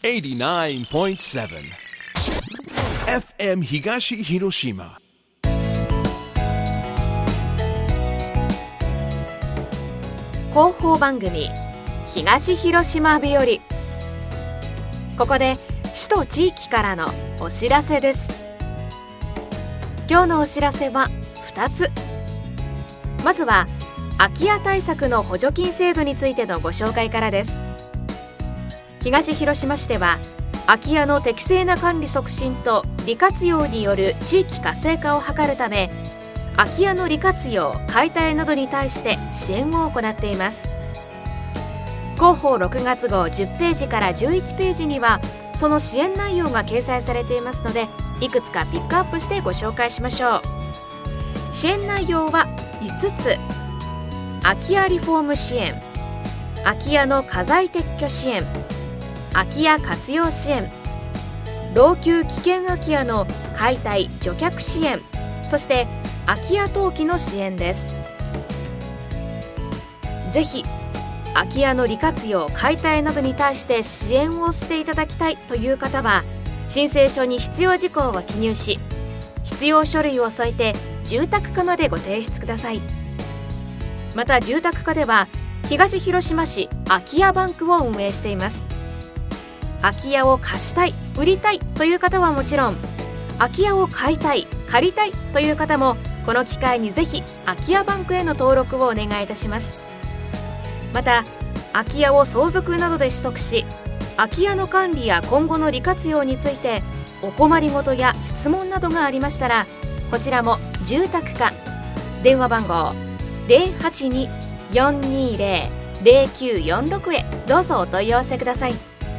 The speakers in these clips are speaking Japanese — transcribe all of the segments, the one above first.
89.7 FM 東広島。 広報番組東広島日和。ここで市と地域からのお知らせです。今日のお知らせは2つ。まずは空き家対策の補助金制度についてのご紹介からです。東広島市では空き家の適正な管理促進と利活用による地域活性化を図るため、空き家の利活用・解体などに対して支援を行っています。広報6月号10ページから11ページにはその支援内容が掲載されていますので、いくつかピックアップしてご紹介しましょう。支援内容は5つ。空き家リフォーム支援、空き家の家財撤去支援、空き家活用支援、老朽危険空き家の解体・除却支援、そして空き家登記の支援です。ぜひ空き家の利活用・解体などに対して支援をしていただきたいという方は、申請書に必要事項を記入し、必要書類を添えて住宅課までご提出ください。また住宅課では東広島市空き家バンクを運営しています。空き家を貸したい・売りたいという方はもちろん、空き家を買いたい・借りたいという方もこの機会にぜひ空き家バンクへの登録をお願いいたします。また空き家を相続などで取得し、空き家の管理や今後の利活用についてお困りごとや質問などがありましたら、こちらも住宅課電話番号 082-420-0946 へどうぞお問い合わせください。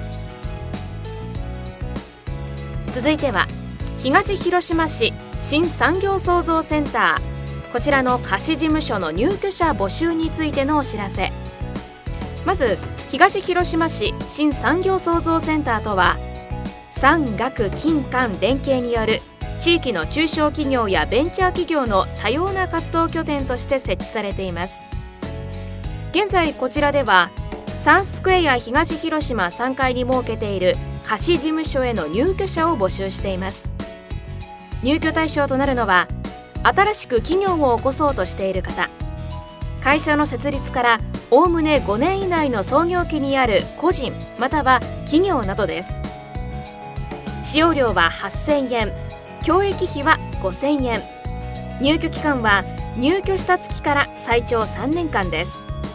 続いては東広島市新産業創造センター、こちらの貸し事務所の入居者募集についてのお知らせ。まず東広島市新産業創造センターとは、産学金官連携による地域の中小企業やベンチャー企業の多様な活動拠点として設置されています。現在こちらではサンスクエア東広島3階に設けている貸し事務所への入居者を募集しています。入居対象となるのは、新しく企業を起こそうとしている方、会社の設立からおおむね5年以内の創業期にある個人または企業などです。使用料は8000円、教育費は5000円、入居期間は入居した月から最長3年間です。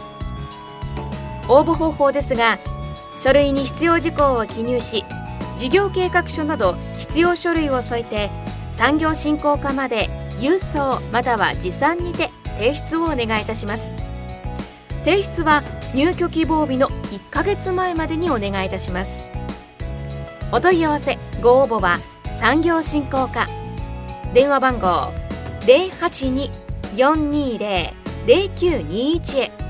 応募方法ですが、書類に必要事項を記入し、事業計画書など必要書類を添えて産業振興課まで郵送または持参にて提出をお願いいたします。提出は入居希望日の1ヶ月前までにお願いいたします。お問い合わせご応募は産業振興課電話番号 082-420-0921 へ。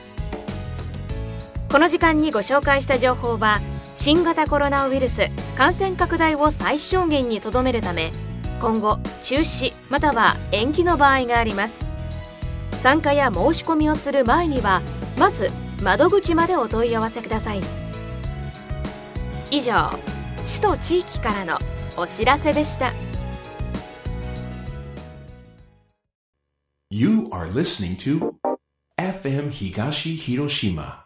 この時間にご紹介した情報は、新型コロナウイルス感染拡大を最小限にとどめるため、今後中止または延期の場合があります。参加や申し込みをする前には、まず窓口までお問い合わせください。以上、市と地域からのお知らせでした。 You are listening to FM 東広島